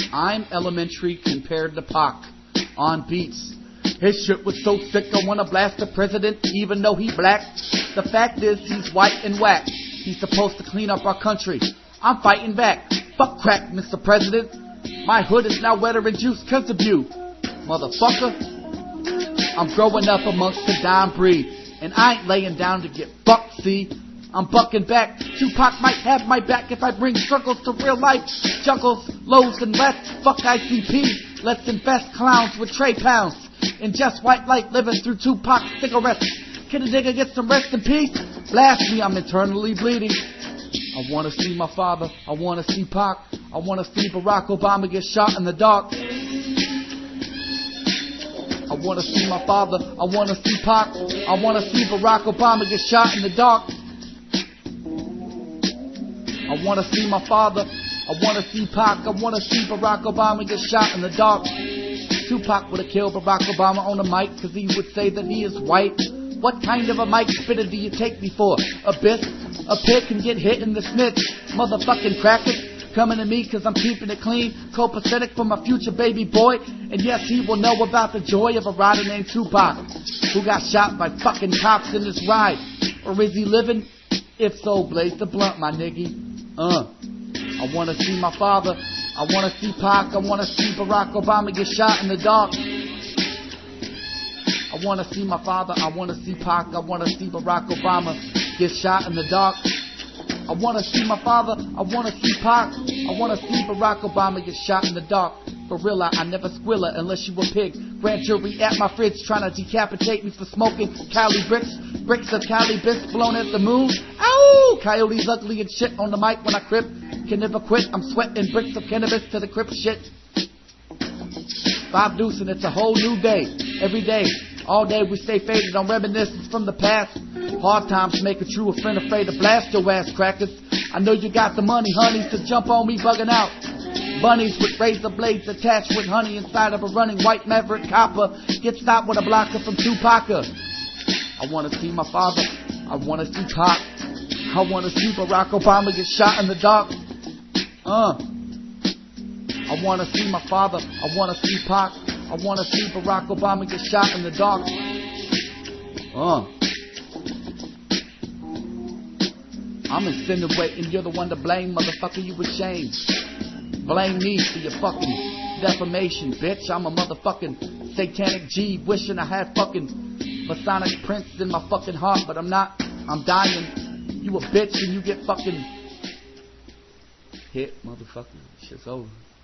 I'm elementary compared to Pac on beats. His shit was so sick I wanna blast the president even though he black. The fact is he's white and whack. He's supposed to clean up our country. I'm fighting back. Fuck crack, Mr. President. My hood is now wetter than juice cause of you, motherfucker. I'm growing up amongst the dime breed, and I ain't laying down to get fucked, see? I'm bucking back. Tupac might have my back if I bring circles to real life. Juggles, lows, and less. Fuck ICP. Let's invest clowns with tray pounds. In just white light living through Tupac cigarettes. Can a nigga get some rest in peace? Blast me, I'm internally bleeding. I wanna see my father. I wanna see Pac. I wanna see Barack Obama get shot in the dark. I wanna see my father. I wanna see Pac. I wanna see Barack Obama get shot in the dark. I wanna see my father. I wanna see Pac. I wanna see Barack Obama get shot in the dark. Tupac would have killed Barack Obama on the mic cause he would say that he is white. What kind of a mic spitter do you take me for? A bit? A pig can get hit in the snitch. Motherfucking crackers coming to me cause I'm keeping it clean. Copacetic for my future baby boy. And yes, he will know about the joy of a rider named Tupac who got shot by fucking cops in his ride. Or is he living? If so, blaze the blunt, my nigga. I wanna see my father. I wanna see Pac. I wanna see Barack Obama get shot in the dark. I wanna see my father. I wanna see Pac. I wanna see Barack Obama get shot in the dark. I wanna see my father. I wanna see Pac. I wanna see Barack Obama get shot in the dark. Gorilla, I never squilla unless you a pig. Grand jury at my fridge trying to decapitate me for smoking Cali bricks. Bricks of Cali bits blown at the moon. Ow! Coyotes ugly and shit on the mic when I crip. Can never quit. I'm sweating bricks of cannabis to the crip shit. 5 deuce and it's a whole new day. Every day. All day we stay faded on reminiscence from the past. Hard times make a true friend afraid to blast your ass crackers. I know you got the money, honey, so jump on me bugging out. Bunnies with razor blades attached with honey inside of a running white Maverick copper. Get stopped with a blocker from Tupac. I wanna see my father. I wanna see Pac. I wanna see Barack Obama get shot in the dark. I wanna see my father. I wanna see Pac. I wanna see Barack Obama get shot in the dark. I'm insinuating you're the one to blame, motherfucker, you ashamed. Blame me for your fucking defamation, bitch. I'm a motherfucking satanic G, wishing I had fucking Masonic Prince in my fucking heart, but I'm not. I'm dying. You a bitch and you get fucking hit, motherfucker. Shit's over.